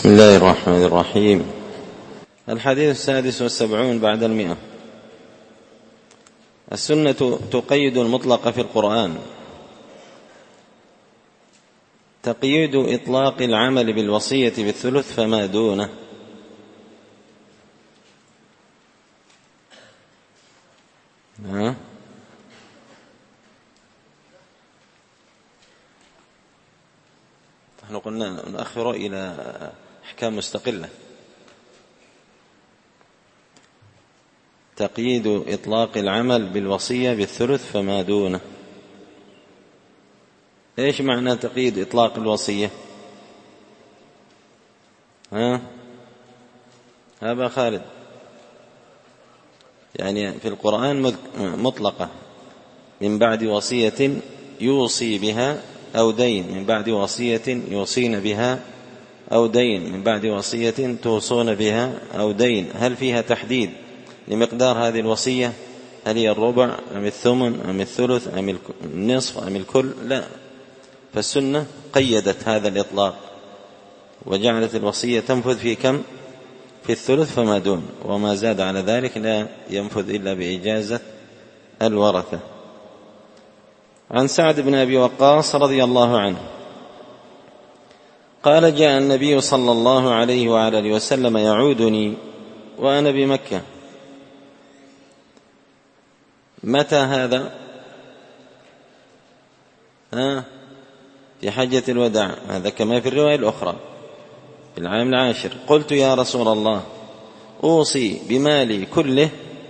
بسم الله الرحمن الرحيم. الحديث 76 بعد 100. السنة تقيد المطلق في القرآن. تقييد إطلاق العمل بالوصية بالثلث فما دونه. نحن قلنا نؤخر إلى أحكام مستقلة. تقييد إطلاق العمل بالوصية بالثلث فما دونه. إيش معنى تقييد إطلاق الوصية؟ أبا خالد، يعني في القرآن مطلقة من بعد وصية يوصي بها أو دين، من بعد وصية يوصين بها أو دين، من بعد وصية توصون بها أو دين. هل فيها تحديد لمقدار هذه الوصية؟ هل هي الربع أم الثمن أم الثلث أم النصف أم الكل؟ لا، فالسنة قيدت هذا الإطلاق وجعلت الوصية تنفذ في كم؟ في الثلث فما دون، وما زاد على ذلك لا ينفذ إلا بإجازة الورثة. عن سعد بن أبي وقاص رضي الله عنه قال: جاء النبي صلى الله عليه وعلى آله وسلم يعودني وأنا بمكة. متى هذا؟ في حجة الوداع، هذا كما في الرواية الأخرى في العام العاشر. قلت: يا رسول الله، أوصي بمالي كله،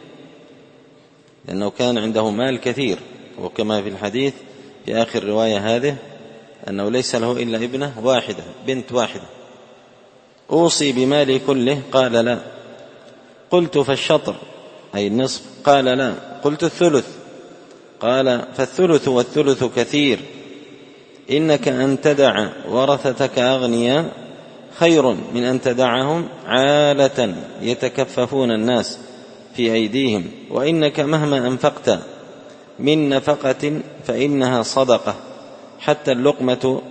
لأنه كان عنده مال كثير، وكما في الحديث في آخر رواية هذه أنه ليس له إلا ابنة واحدة، بنت واحدة. أوصي بمالي كله؟ قال: لا. قلت: فالشطر أي النصف؟ قال: لا. قلت: الثلث؟ قال: فالثلث والثلث كثير، إنك أن تدع ورثتك أغنياء خير من أن تدعهم عالة يتكففون الناس في أيديهم، وإنك مهما أنفقت من نفقة فإنها صدقة، حتى اللقمة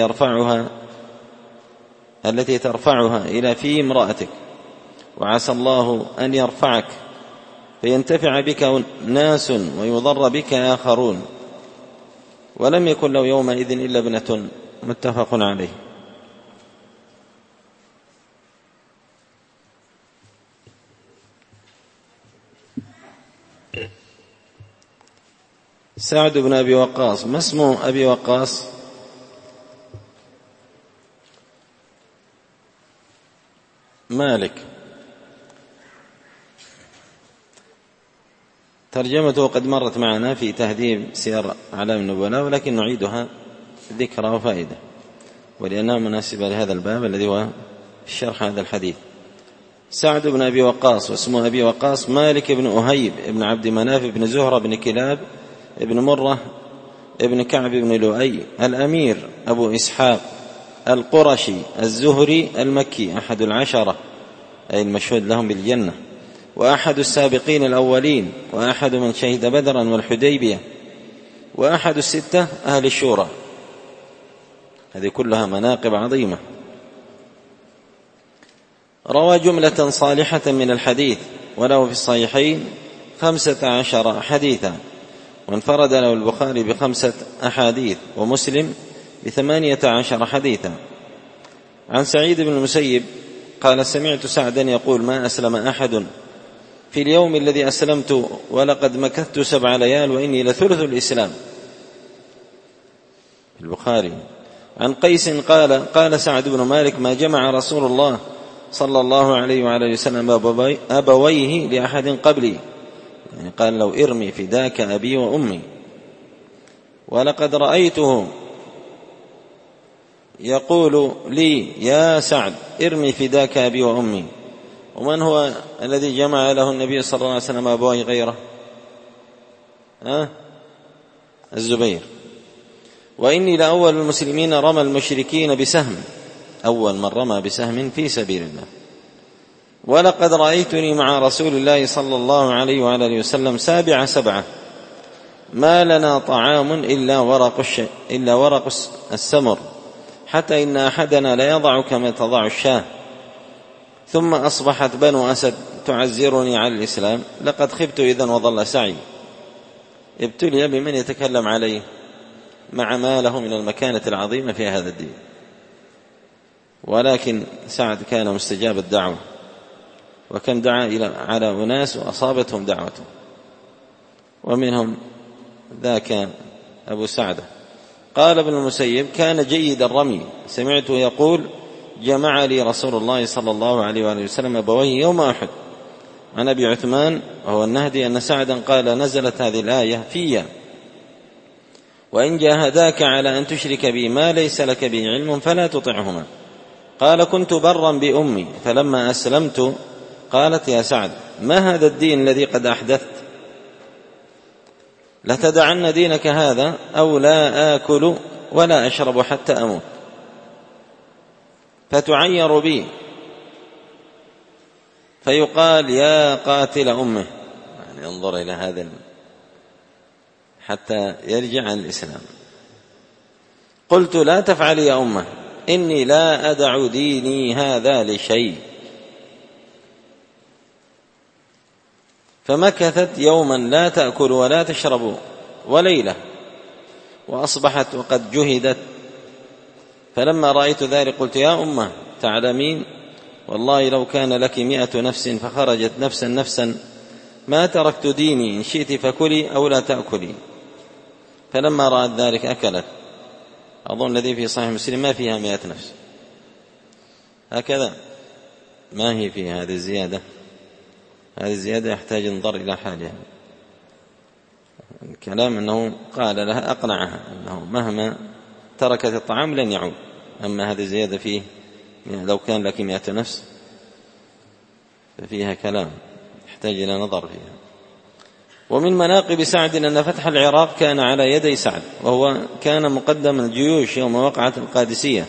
التي ترفعها إلى في امرأتك، وعسى الله أن يرفعك فينتفع بك ناس ويضر بك آخرون. ولم يكن له يومئذ إلا ابنة. متفق عليه. سعد بن أبي وقاص. ما اسم أبي وقاص؟ مالك. ترجمته قد مرت معنا في تهذيب سير أعلام النبلاء، ولكن نعيدها ذكرى وفائدة، ولأنها مناسبة لهذا الباب الذي هو شرح هذا الحديث. سعد بن أبي وقاص، واسمه أبي وقاص مالك بن أهيب بن عبد مناف بن زهرة بن كلاب ابن مرة ابن كعب بن لؤي الأمير أبو إسحاق القرشي الزهري المكي، أحد العشرة أي المشهود لهم بالجنة، وأحد السابقين الأولين، وأحد من شهد بدرا والحديبية، وأحد الستة أهل الشورى. هذه كلها مناقب عظيمة. روى جملة صالحة من الحديث، وله في الصحيحين 15 حديثا، وانفرد له البخاري ب5 أحاديث، ومسلم ب18 حديثا. عن سعيد بن المسيب قال: سمعت سعدا يقول: ما أسلم أحد في اليوم الذي أسلمت ولقد مكثت 7 ليال وإني لثلث الإسلام. البخاري. عن قيس قال سعد بن مالك: ما جمع رسول الله صلى الله عليه وعلى وسلم أبويه لأحد قبلي، يعني قال: لو ارمي فداك أبي وأمي. ولقد رأيته يقول لي: يا سعد، ارمي فداك أبي وأمي. ومن هو الذي جمع له النبي صلى الله عليه وسلم أبويه غيره؟ الزبير. وإني لأول المسلمين رمى المشركين بسهم، أول من رمى بسهم في سبيل الله. ولقد رأيتني مع رسول الله صلى الله عليه وعلى وسلم 7 ما لنا طعام إلا ورق السمر، حتى إن أحدنا لا يضع كما تضع الشاة، ثم أصبحت بنو أسد تعزرني على الإسلام، لقد خبت إذن وضل سعي. ابتلي بمن يتكلم عليه مع ما له من المكانة العظيمة في هذا الدين، ولكن سعد كان مستجاب الدعوة، وكم دعا على أناس وأصابتهم دعوته، ومنهم ذاك أبو سعدة. قال ابن المسيب: كان جيد الرمي، سمعته يقول: جمع لي رسول الله صلى الله عليه وآله وسلم أبويه يوم أحد. عن أبي عثمان وهو النهدي أن سعدا قال: نزلت هذه الآية فيا: وإن جاهداك على أن تشرك بي ما ليس لك به علم فلا تطعهما. قال: كنت برا بأمي، فلما أسلمت قالت: يا سعد، ما هذا الدين الذي قد أحدثت؟ لتدعن دينك هذا أو لا آكل ولا أشرب حتى أموت، فتعير بي فيقال: يا قاتل أمه. يعني انظر إلى هذا حتى يرجع عن الإسلام. قلت: لا تفعل يا أمه، إني لا أدع ديني هذا لشيء. فمكثت يوما لا تأكل ولا تشرب، وليلة، وأصبحت وقد جهدت. فلما رأيت ذلك قلت: يا أمه، تعلمين والله لو كان لك 100 نفس فخرجت نفسا ما تركت ديني، إن شئت فكلي أو لا تأكلي. فلما رأت ذلك أكلت. أظن الذي في صحيح مسلم ما فيها 100 نفس، هكذا ما هي فيها هذه الزيادة. هذه الزيادة يحتاج انظر إلى حالها. الكلام أنه قال لها أقنعها أنه مهما تركت الطعام لن يعود. أما هذه الزيادة فيه لو كان لك 100 نفس ففيها كلام يحتاج إلى نظر فيها. ومن مناقب سعد أن فتح العراق كان على يدي سعد، وهو كان مقدم الجيوش يوم وقعت القادسية،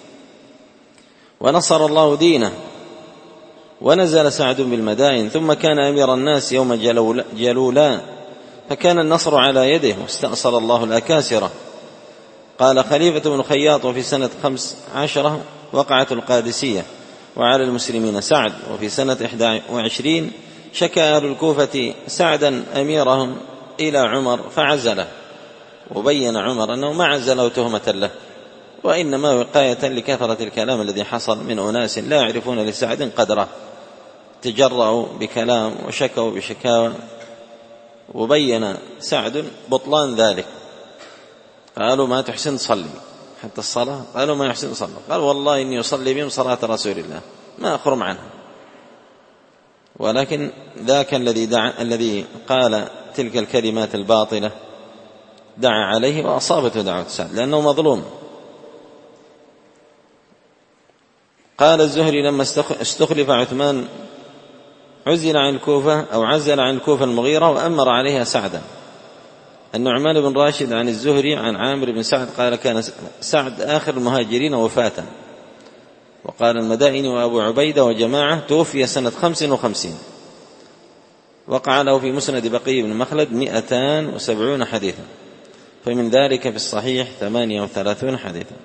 ونصر الله دينه، ونزل سعد بالمدائن، ثم كان أمير الناس يوم جلولا، فكان النصر على يده، واستأصل الله الأكاسرة. قال خليفة بن خياط: وفي سنة 15 وقعت القادسية وعلى المسلمين سعد. وفي سنة 21 شكى أهل الكوفة سعدا أميرهم إلى عمر فعزله، وبين عمر أنه ما عزله تهمة له، وإنما وقاية لكثرة الكلام الذي حصل من أناس لا يعرفون لسعد قدره، تجرأوا بكلام وشكوا بشكاوى، وبين سعد بطلان ذلك. قالوا: ما تحسن تصلي حتى الصلاة؟ قالوا: ما يحسن صلى. قال: والله إني أصلي بهم صلاة رسول الله ما أخرم عنها. ولكن ذاك الذي قال تلك الكلمات الباطلة دعا عليه وأصابته دعوة سعد لأنه مظلوم. قال الزهري: لما استخلف عثمان عزل عن الكوفة المغيرة وأمر عليها سعدا. النعمان بن راشد عن الزهري عن عامر بن سعد قال: كان سعد آخر المهاجرين وفاة. وقال المدائن وأبو عبيدة وجماعة توفي سنة 55. وقع له في مسند بقي بن مخلد 270 حديثا، فمن ذلك في الصحيح 38 حديثا،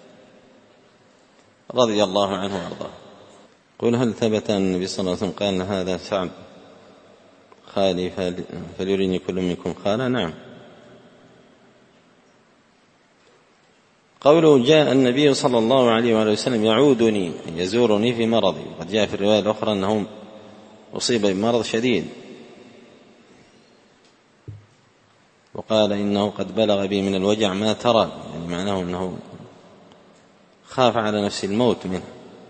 رضي الله عنه وارضاه. قل: هل ثبت أن النبي صلى الله عليه وسلم قال: هذا سعد خالي فليرني كل منكم خالا؟ نعم. قوله: جاء النبي صلى الله عليه وآله وسلم يعودني يزورني في مرضي. وقد جاء في الرواية الأخرى أنه أصيب بمرض شديد، وقال: إنه قد بلغ بي من الوجع ما ترى، يعني معناه أنه خاف على نفس الموت منه،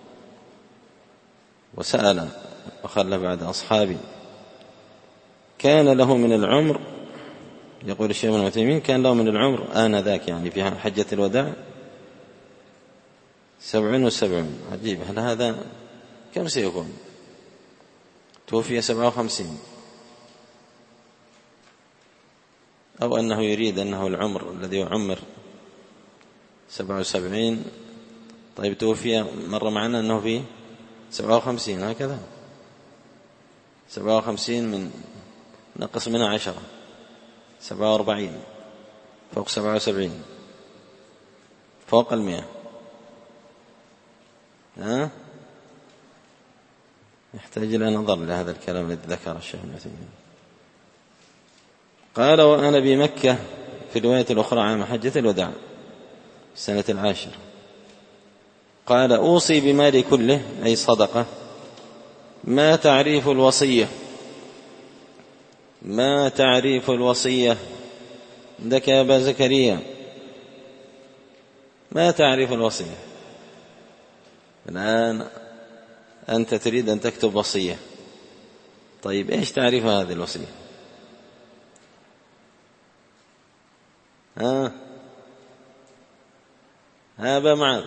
وسأل وخلى بعد أصحابي. كان له من العمر، يقول الشيخ ابن عثيمين، كان له من العمر آنذاك يعني في حجة الوداع 77. عجيب، هل هذا كم سيكون؟ توفي 57، أو أنه يريد أنه العمر الذي يعمر 77. طيب توفي مر معنا أنه في 57، هكذا 57 من نقص منها 10 47 فوق 77 فوق 100 ها؟ يحتاج إلى نظر لهذا الكلام الذي ذكر الشيخ ابن عثيمين. قال: وأنا بمكة في الرواية الأخرى عام حجة الوداع السنة 10. قال: أوصي بمالي كله، أي صدقة. ما تعريف الوصية؟ ما تعريف الوصية عندك يا أبا زكريا؟ ما تعريف الوصية؟ الآن أنت تريد أن تكتب وصية، طيب إيش تعريف هذه الوصية؟ ها أبا معاذ؟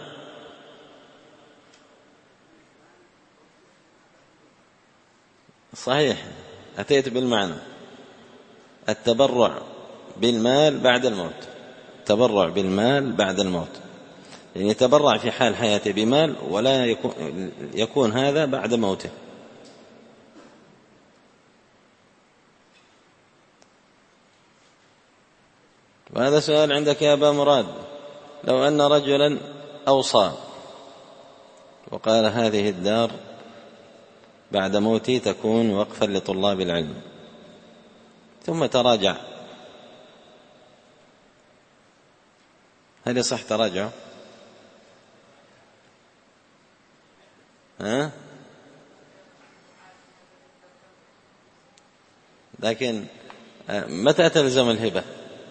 صحيح، أتيت بالمعنى. التبرع بالمال بعد الموت، التبرع بالمال بعد الموت، يعني يتبرع في حال حياته بمال ولا يكون هذا بعد موته. وهذا سؤال عندك يا أبا مراد: لو أن رجلا أوصى وقال هذه الدار بعد موتي تكون وقفا لطلاب العلم، ثم تراجع، هل يصح تراجعه؟ لكن متى تلزم الهبة؟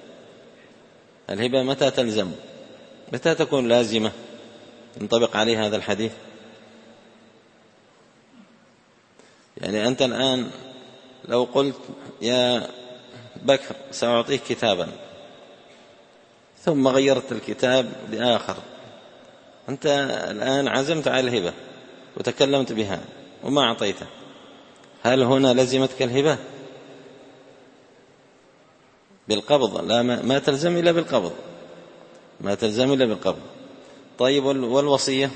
الهبة متى تلزم؟ متى تكون لازمة ينطبق عليها هذا الحديث؟ يعني أنت الآن لو قلت يا بكر سأعطيك كتابا، ثم غيرت الكتاب لآخر، أنت الآن عزمت على الهبة وتكلمت بها وما أعطيته، هل هنا لزمتك الهبة؟ بالقبض؟ لا، ما تلزم إلا بالقبض، ما تلزم إلا بالقبض. طيب والوصية؟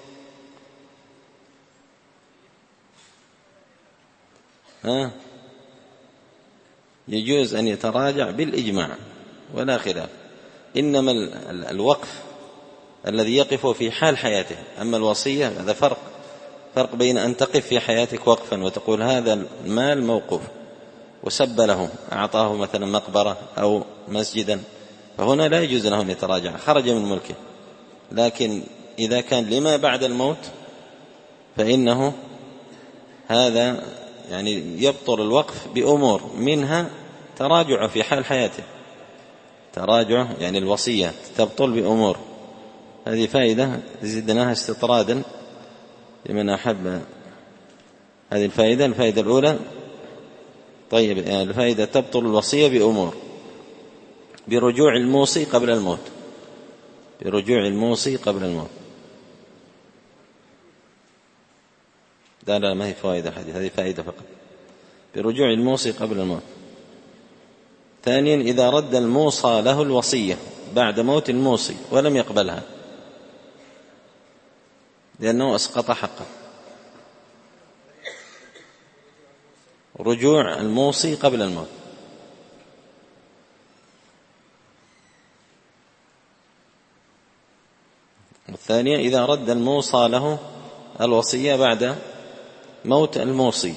يجوز أن يتراجع بالإجماع ولا خلاف، إنما الوقف الذي يقف في حال حياته، أما الوصية هذا فرق بين أن تقف في حياتك وقفا وتقول هذا المال موقوف وسب له، أعطاه مثلا مقبرة أو مسجدا، فهنا لا يجوز له أن يتراجع، خرج من ملكه. لكن إذا كان لما بعد الموت فإنه هذا يعني يبطل الوقف بأمور، منها تراجع في حال حياته، تراجع يعني الوصية تبطل بأمور. هذه فائدة زدناها استطرادا لمن أحب هذه الفائدة. الفائدة الأولى: طيب يعني الفائدة تبطل الوصية بأمور، برجوع الموصي قبل الموت، برجوع الموصي قبل الموت. لا ما هي فائدة حديث، هذه فائدة فقط، برجوع الموصي قبل الموت. ثانيا: إذا رد الموصى له الوصية بعد موت الموصي ولم يقبلها لأنه أسقط حقه، رجوع الموصي قبل الموت. الثانية: إذا رد الموصى له الوصية بعد موت الموصي،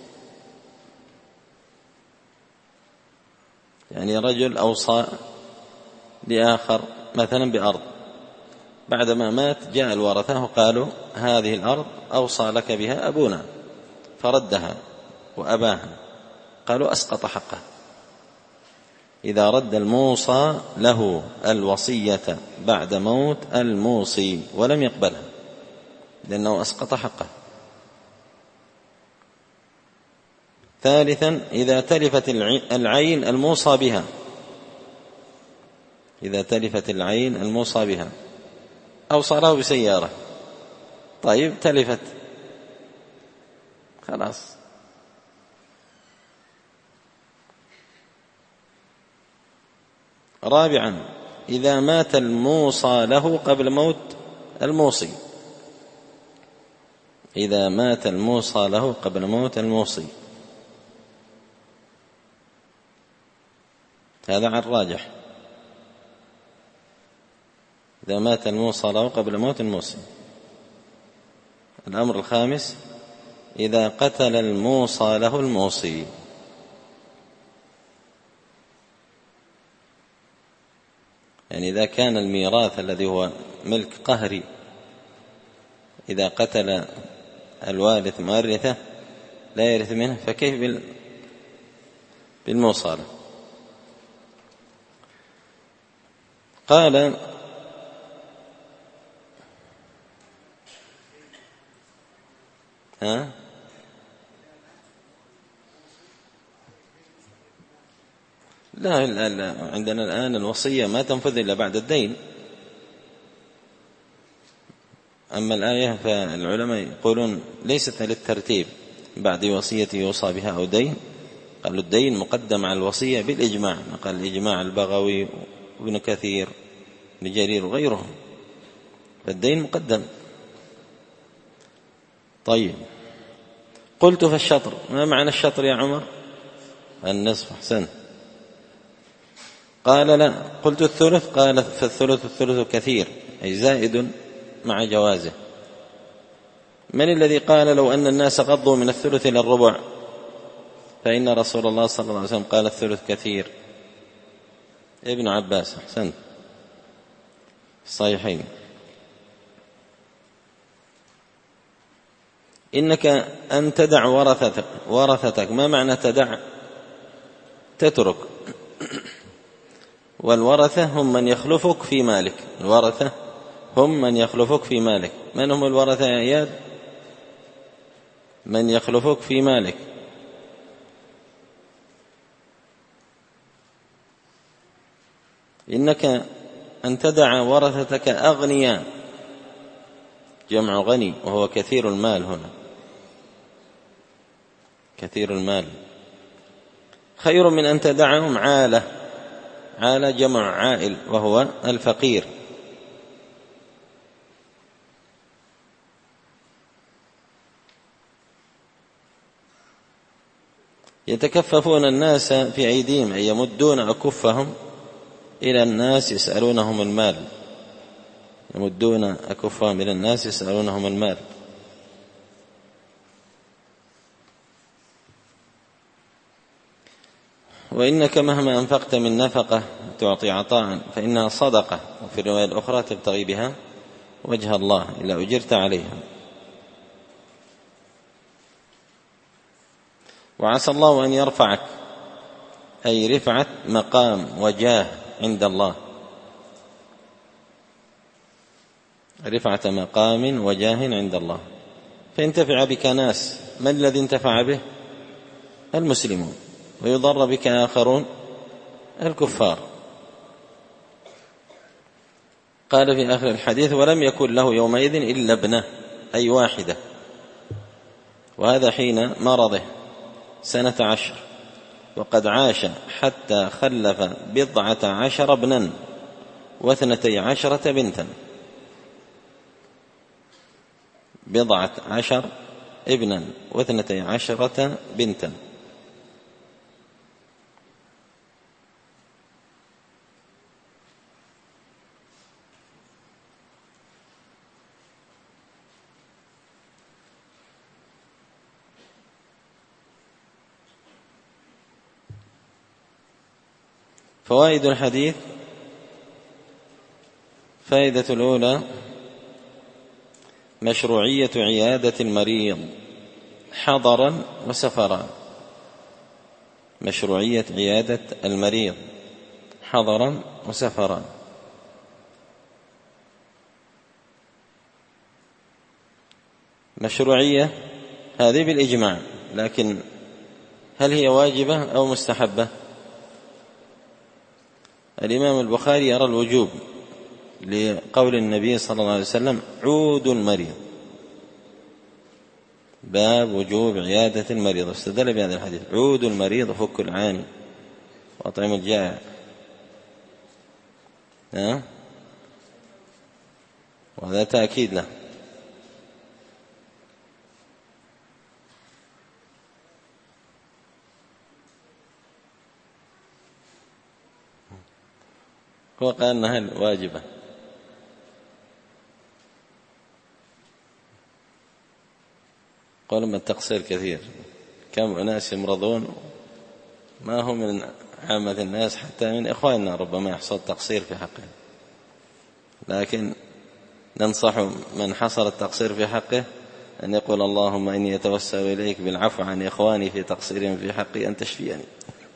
يعني رجل أوصى لآخر مثلا بأرض، بعدما مات جاء الورثة وقالوا هذه الأرض أوصى لك بها أبونا، فردها وأباها، قالوا أسقط حقه. إذا رد الموصى له الوصية بعد موت الموصي ولم يقبلها لأنه أسقط حقه. ثالثا: إذا تلفت العين الموصى بها، إذا تلفت العين الموصى بها، أوصى له بسيارة، طيب تلفت خلاص. رابعا: إذا مات الموصى له قبل موت الموصي، إذا مات الموصى له قبل موت الموصي، هذا عن الراجح، إذا مات الموصى له قبل موت الموصي. الأمر الخامس: إذا قتل الموصى له الموصي. يعني إذا كان الميراث الذي هو ملك قهري، إذا قتل الوارث مورثه لا يرث منه، فكيف بالموصى له؟ قال: لا، عندنا الآن الوصية ما تنفذ إلا بعد الدين. أما الآية فالعلماء يقولون ليست للترتيب بعد وصية يوصى بها أو دين، قالوا الدين مقدم على الوصية بالإجماع، قال الإجماع البغوي وابن كثير ابن جرير وغيرهم، فالدين مقدم. طيب، قلت: فالشطر، ما معنى الشطر يا عمر؟ النصف. أحسن. قال: لا. قلت: الثلث؟ قال: فالثلث كثير، أي زائد مع جوازه. من الذي قال لو أن الناس غضوا من الثلث إلى الربع؟ فإن رسول الله صلى الله عليه وسلم قال: الثلث كثير. ابن عباس. أحسنت، الصحيحين. إنك أن تدع ورثتك. ما معنى تدع؟ تترك. والورثة هم من يخلفك في مالك. الورثة هم من يخلفك في مالك. من هم الورثة يا إياد؟ من يخلفك في مالك. إنك أن تدع ورثتك أغنياء، جمع غني، وهو كثير المال. هنا كثير المال خير من أن تدعهم عالة. عالة جمع عائل، وهو الفقير. يتكففون الناس في أيديهم، أي يمدون أكفهم إلى الناس يسألونهم المال. يمدون أكفهم إلى الناس يسألونهم المال. وإنك مهما أنفقت من نفقة تعطي عطاء فإنها صدقة، وفي الرواية الأخرى تبتغي بها وجه الله إلا أجرت عليها. وعسى الله أن يرفعك، أي رفعة مقام وجاه عند الله. رفعة مقام وجاه عند الله، فينتفع بك ناس. من الذي انتفع به؟ المسلمون. ويضر بك آخرون، الكفار. قال في آخر الحديث: ولم يكن له يومئذ إلا ابنة، أي واحدة. وهذا حين مرضه 12، وقد عاش حتى خلف 12 ابنا و12 بنتا. 12 ابنا و12 بنتا. فوائد الحديث: فائدة الأولى: مشروعية عيادة المريض حضرا وسفرا. مشروعية عيادة المريض حضرا وسفرا. مشروعية هذه بالإجماع، لكن هل هي واجبة أو مستحبة؟ الإمام البخاري يرى الوجوب لقول النبي صلى الله عليه وسلم: عودوا المريض. باب وجوب عيادة المريض، استدل بهذا الحديث: عودوا المريض وفكوا العاني وأطعموا الجائع. وهذا تأكيد له. هو قال أنها واجبة. قالوا ما التقصير كثير، كم أناس يمرضون ما هم من عامة الناس، حتى من إخواننا ربما يحصل تقصير في حقه، لكن ننصح من حصل التقصير في حقه أن يقول اللهم إني أتوسل إليك بالعفو عن إخواني في تقصيرهم في حقي أن تشفيني.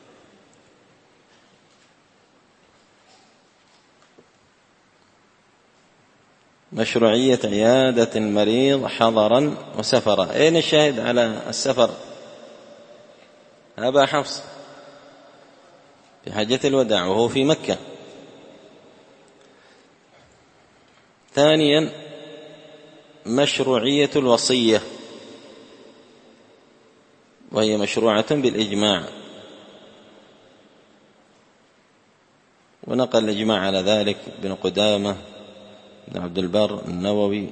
مشروعية عيادة المريض حضرا وسفرا. أين الشاهد على السفر؟ أبا حفص في حجة الوداع وهو في مكة. ثانيا مشروعية الوصية، وهي مشروعة بالإجماع، ونقل الإجماع على ذلك ابن قدامة بن عبد البر النووي،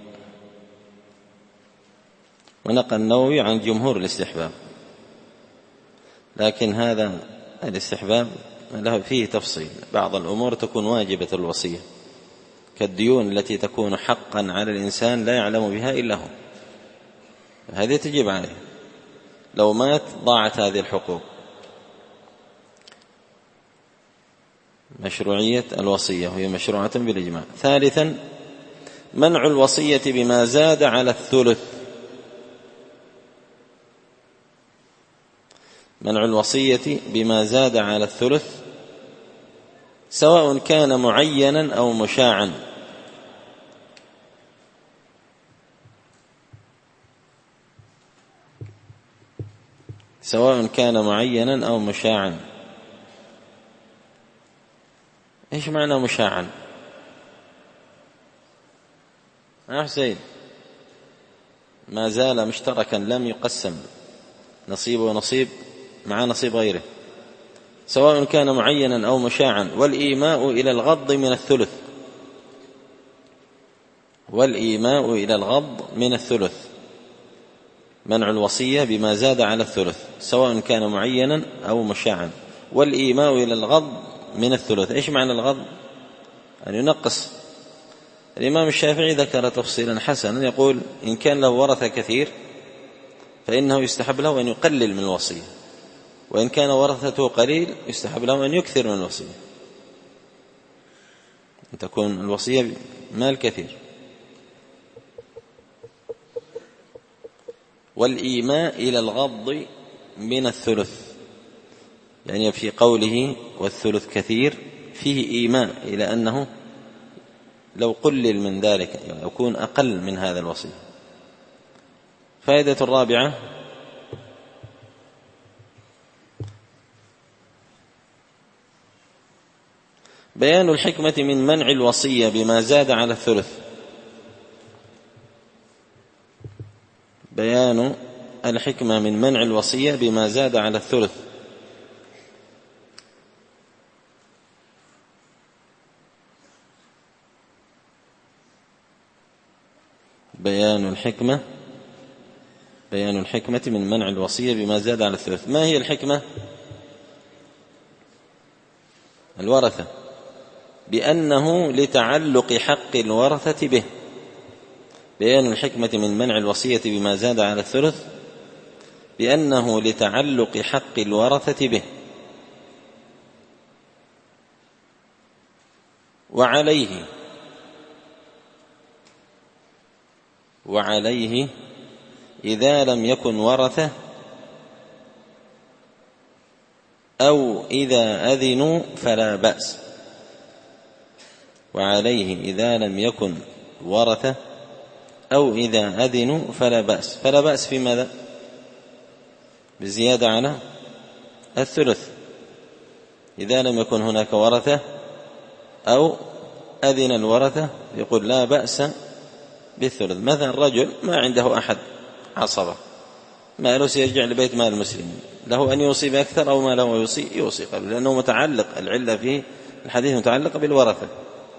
ونقل النووي عن جمهور الاستحباب، لكن هذا الاستحباب له فيه تفصيل. بعض الأمور تكون واجبة الوصية، كالديون التي تكون حقا على الإنسان لا يعلم بها إلا هو، هذه تجب عليه، لو مات ضاعت هذه الحقوق. مشروعية الوصية وهي مشروعة بالإجماع. ثالثا منع الوصية بما زاد على الثلث. منع الوصية بما زاد على الثلث سواء كان معينا أو مشاعا. سواء كان معينا أو مشاعا. إيش معنى مشاعا يا حسين؟ ما زال مشتركا لم يقسم، نصيب ونصيب مع نصيب غيره، سواء كان معينا أو مشاعا. والإيماء إلى الغض من الثلث، والإيماء إلى الغض من الثلث. منع الوصية بما زاد على الثلث سواء كان معينا أو مشاعا، والإيماء إلى الغض من الثلث. إيش معنى الغض؟ أن ينقص. الإمام الشافعي ذكر تفصيلا حسنا، يقول إن كان له ورثة كثير فإنه يستحب له أن يقلل من الوصية، وإن كان ورثته قليل يستحب له أن يكثر من الوصية، أن تكون الوصية مال كثير. والإيماء إلى الغض من الثلث، يعني في قوله والثلث كثير فيه إيماء إلى أنه لو قلل من ذلك يكون أقل من هذا الوصية. فائدة الرابعة بيان الحكمة من منع الوصية بما زاد على الثلث. بيان الحكمة من منع الوصية بما زاد على الثلث. بيان الحكمة من منع الوصية بما زاد على الثلث. ما هي الحكمة؟ الورثة، بأنه لتعلق حق الورثة به. بيان الحكمة من منع الوصية بما زاد على الثلث بأنه لتعلق حق الورثة به. وعليه إذا لم يكن ورثة أو إذا أذنوا فلا بأس. وعليه إذا لم يكن ورثة أو إذا أذنوا فلا بأس. فلا بأس في ماذا؟ بزيادة على الثلث. إذا لم يكن هناك ورثة أو أذن الورثة يقول لا بأس بالثلث. مثلا رجل ما عنده أحد عصبة، ماله سيرجع لبيت مال المسلمين، له أن يوصي بأكثر أو ما له يوصي قبل، لأنه متعلق، العلة في الحديث متعلقة بالورثة.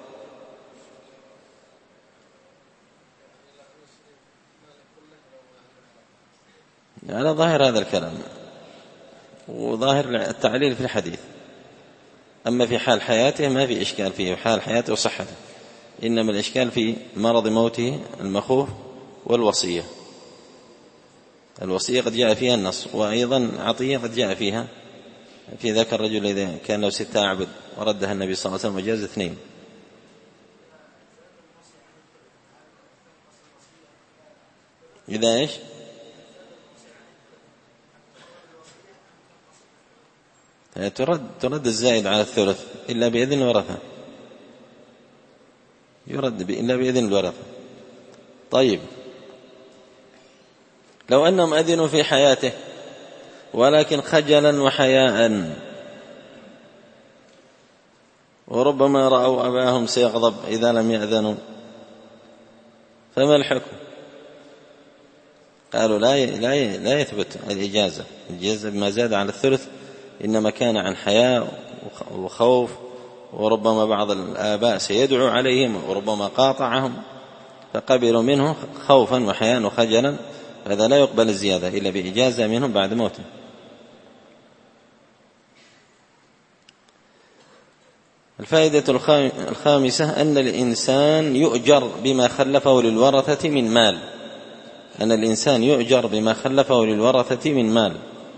على ظاهر هذا الكلام وظاهر التعليل في الحديث. أما في حال حياته ما في إشكال فيه، حال حياته وصحته، إنما الإشكال في مرض موته المخوف والوصية. الوصية قد جاء فيها النص، وأيضا عطية قد جاء فيها في ذاك الرجل إذا كان له 6 أعبد وردها النبي صلى الله عليه وسلم وجاز 2. إذا إيش؟ ترد الزائد على الثلث إلا بإذن الورثة، يرد إلا بإذن الورثة. طيب، لو أنهم أذنوا في حياته ولكن خجلا وحياء، وربما رأوا أباهم سيغضب إذا لم يأذنوا، فما الحكم؟ قالوا لا يثبت الإجازة بما زاد على الثلث، إنما كان عن حياء وخوف، وربما بعض الآباء سيدعو عليهم وربما قاطعهم فقبلوا منه خوفا وحياء وخجلا، فهذا لا يقبل الزيادة إلا بإجازة منهم بعد موته. الفائدة الخامسة أن الإنسان يؤجر بما خلفه للورثة من مال، أن الإنسان يؤجر بما خلفه للورثة من مال.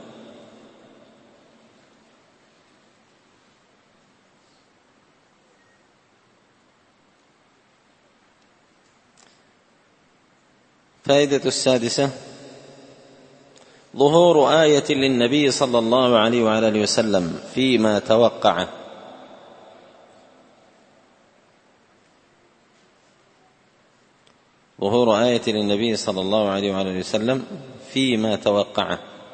الفائدة السادسة ظهور آية للنبي صلى الله عليه وعلى آله وسلم فيما توقع، ظهور آية للنبي صلى الله عليه وعلى آله وسلم فيما توقع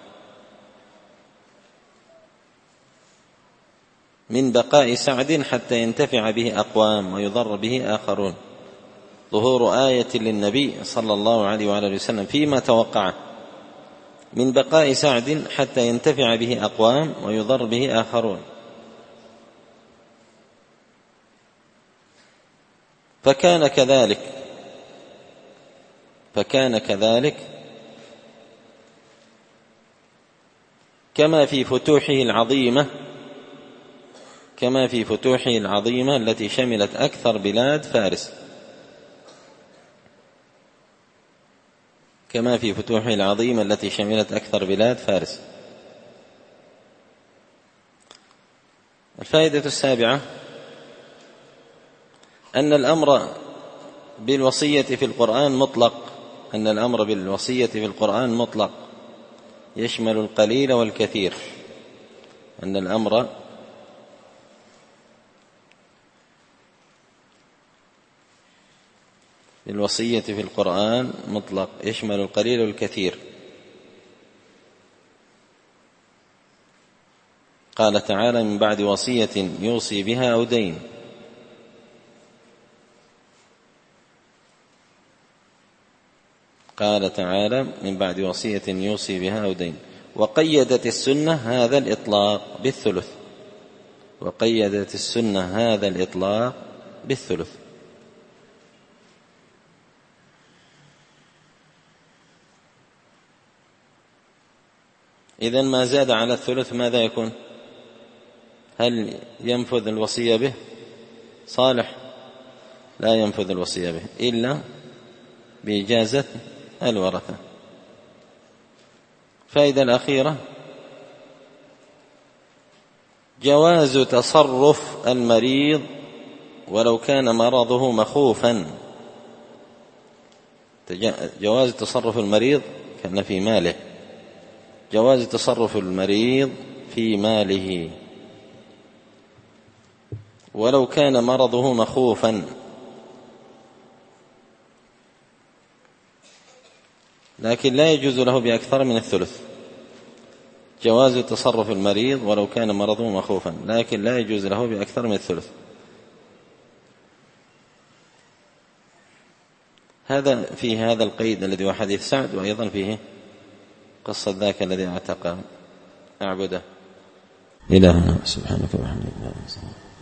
من بقاء سعد حتى ينتفع به أقوام ويضر به آخرون. ظهور آية للنبي صلى الله عليه وعلى آله وسلم فيما توقع من بقاء سعد حتى ينتفع به أقوام ويضر به آخرون. فكان كذلك كما في فتوحه العظيمة التي شملت أكثر بلاد فارس، كما في فتوحه العظيمة التي شملت أكثر بلاد فارس. الفائدة السابعة أن الأمر بالوصية في القرآن مطلق، أن الأمر بالوصية في القرآن مطلق يشمل القليل والكثير، أن الأمر بالوصية في القرآن مطلق يشمل القليل والكثير. قال تعالى: من بعد وصية يوصي بها أو دين. قال تعالى: من بعد وصية يوصي بها أو دين. وقيدت السنة هذا الإطلاق بالثلث، وقيدت السنة هذا الإطلاق بالثلث. إذن ما زاد على الثلث ماذا يكون؟ هل ينفذ الوصية به؟ صالح لا ينفذ الوصية به إلا بإجازة الورثة. الفائدة الأخيرة جواز تصرف المريض ولو كان مرضه مخوفا، جواز تصرف المريض كان في ماله، جواز تصرف المريض في ماله ولو كان مرضه مخوفا، لكن لا يجوز له بأكثر من الثلث. جواز تصرف المريض ولو كان مرضه مخوفا، لكن لا يجوز له بأكثر من الثلث. هذا فيه هذا القيد الذي هو حديث سعد، وأيضا فيه قصة ذاك الذي اعتق أعبده. إلهنا سبحانك وبحمدك.